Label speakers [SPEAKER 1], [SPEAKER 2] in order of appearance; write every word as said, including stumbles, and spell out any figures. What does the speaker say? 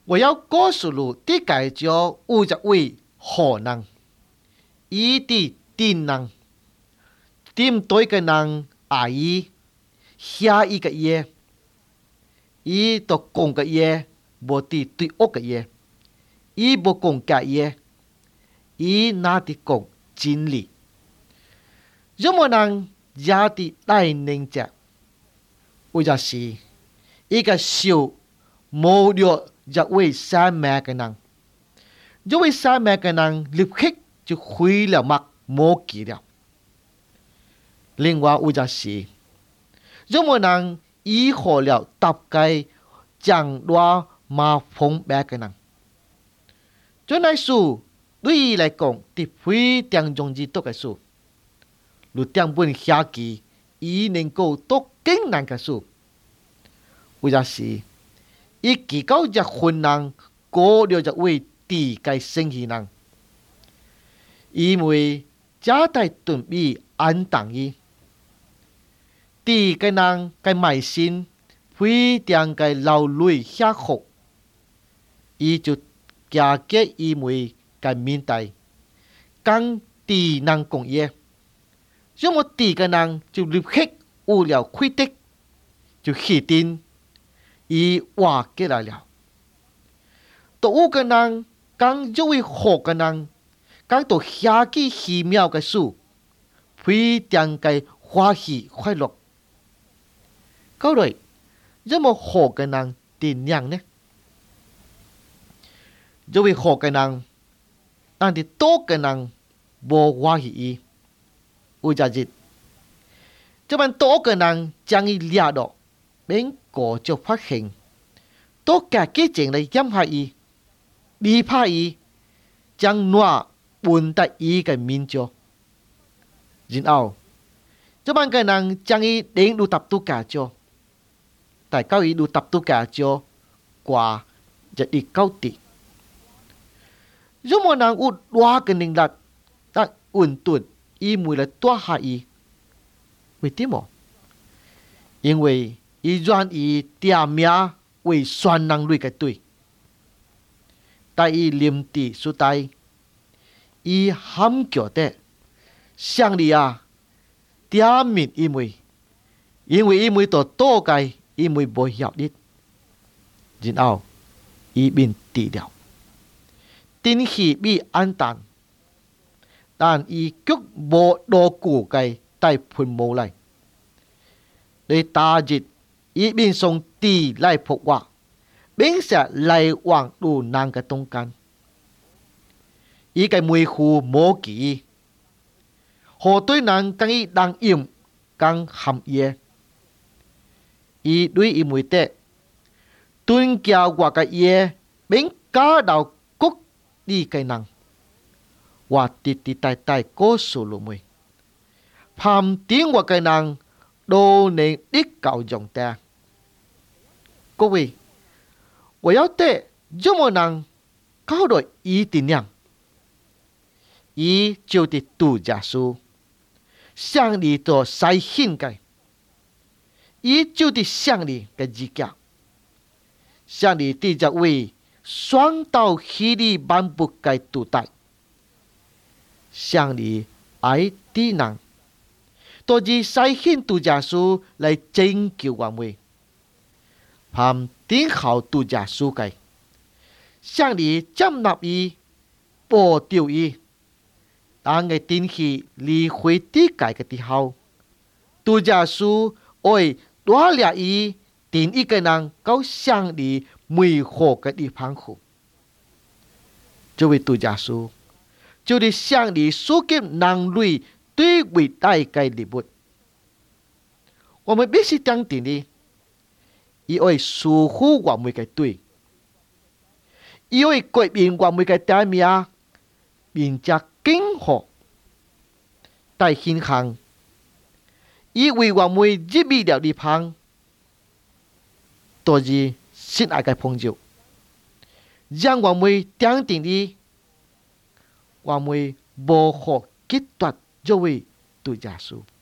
[SPEAKER 1] 我要告诉你，啲解咗有一位好人，伊啲定人，點對嘅人阿姨下一個嘢，伊就講嘅嘢無啲對惡嘅嘢，伊無講假嘢，伊那啲講真理。有冇人也啲來認者，或者是一個小無略一位三命嘅人，一位三命嘅人立刻就毀了目冇記了。另外或者是有冇人醫好了搭計將來麻風病嘅人，這乃是對伊來講係非常重要嘅事。如點本下記，伊能夠多更難嘅事，或者是伊祈求一份人過了一位地界聖義人，因為家大準備安當伊，地界人嘅埋心非常嘅流淚下哭，伊就加給因為嘅面帶，講地人講嘢。因為地嘅人就立刻有了虧得，就起定，而話起來了。到有嘅人講一位好嘅人，講到下記奇妙嘅事，非常嘅歡喜快樂。後來，有冇好嘅人點樣呢？一位好嘅人，但係多嘅人無歡喜伊。有一日，這班多個人將伊掠到，免個就發現，多家幾前嚟陰下伊，離怕伊，將亂換得伊嘅面著。然後，這班個人將伊領入搭到家著，但到伊入搭到家著，掛一日到地。有冇人有偌嘅能力，但運頓？伊為了奪下伊，為點麼？因為伊願意點名為全人類嘅對，但伊臨地所帶，伊喊叫得上帝啊，點名因為，因為因為到多計，因為無效力，然後伊便地了，天氣比安淡。但伊卻無多顧計帶噴霧來，你大日伊便從地來撲話，並且來往路人嘅中間，伊嘅妹夫無記，何對人講伊人陰講含嘢，伊對伊妹得，敦教我嘅嘢並加到各地嘅人。我滴滴帶帶告訴你們，旁聽我嘅人都能得救用的。各位，我要得有冇人搞到伊點樣？伊就係杜耶穌，上帝都使興嘅，伊就係上帝嘅兒子，上帝對一位雙刀起利萬不該獨大。上帝愛啲人，都是使興杜耶穌來拯救我們，旁頂候杜耶穌嘅，上帝接納伊，保佑伊，當個天氣離開地界嘅時候，杜耶穌愛帶領伊，定一個人到上帝美好嘅地方去，這位杜耶穌。就是上帝所給人類最偉大嘅禮物。我們必須當定的，伊會守護我們嘅對，伊會改變我們嘅大命，並且更好。大慶幸，伊為我們預備了地方，都是親愛嘅朋友，讓我們當定的。我們無可決斷，這位杜耶穌。